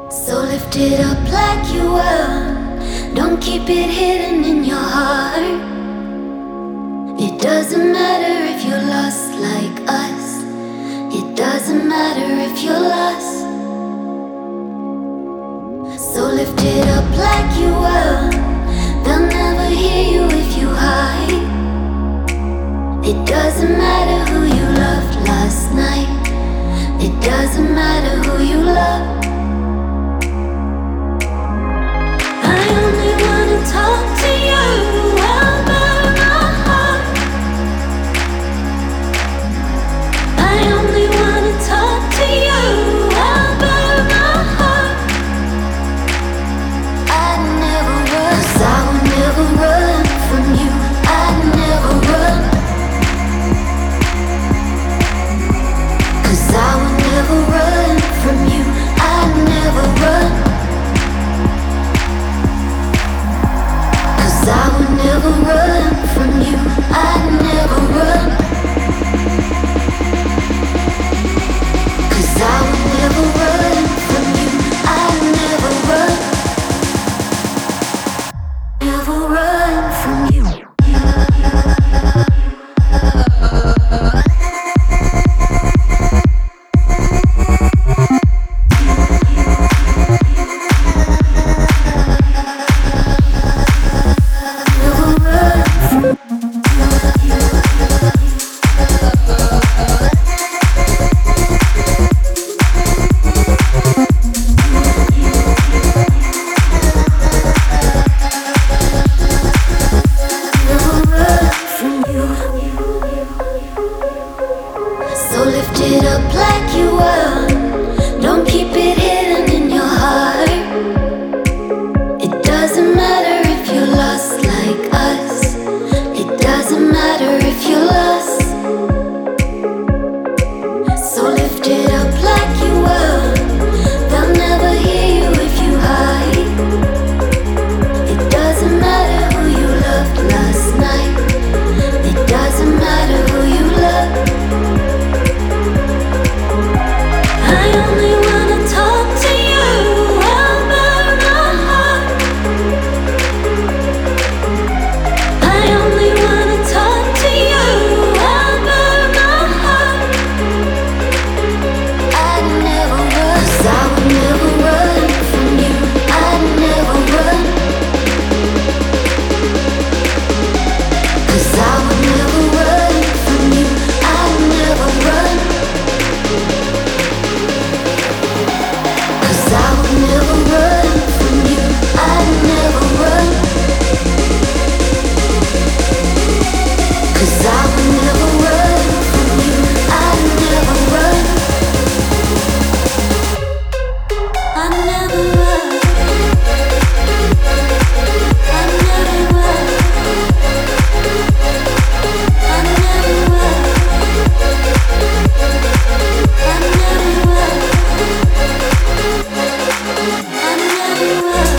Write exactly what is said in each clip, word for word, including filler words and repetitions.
So lift it up like you were. Don't keep it hidden in your heart. It doesn't matter if you're lost like us. It doesn't matter if you're lost. So lift it up like you were. They'll never hear you if you hide. It doesn't matter who you loved last night. It doesn't matter who you love. I only wanna talk to you about my heart. I only wanna talk to you about my heart. I'd never run, 'cause I would never run from you. I'd never run, 'cause I would never run from you. I'd never run, 'cause I would never run from you. I'd never run, 'cause I would never run from you. I'd never run, never run from you. So lift it up like you were. Don't keep it hidden in your heart. It doesn't matter if you're lost like us. It doesn't matter if you're lost. So lift it up like you were. They'll never hear you if you hide. It doesn't matter who you loved last night. It doesn't matter who you love. I only wanna talk to you about my heart. I only wanna talk to you about my heart. I'd never run, 'cause I would never run from you. I'd never run, 'cause I would never run from you. I'd never run, 'cause I would never run from you. I'd never run, 'cause I would never run from you. I'd never run, I'd never run, I'd never run, I'd never run, I'd never run, I'd never run,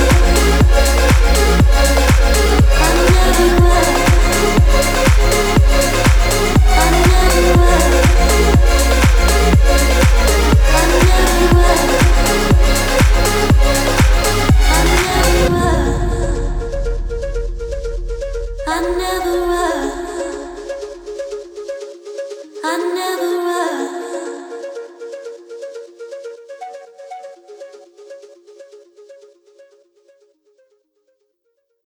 I'd never run, I'd never run, I'd never run, I'd never run, I'd never run, I'd never